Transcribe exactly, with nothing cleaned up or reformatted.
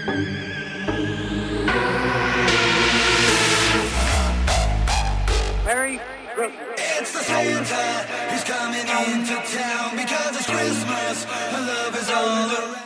Merry Christmas. It's the Santa, he's coming into town because it's Christmas, and love is all around.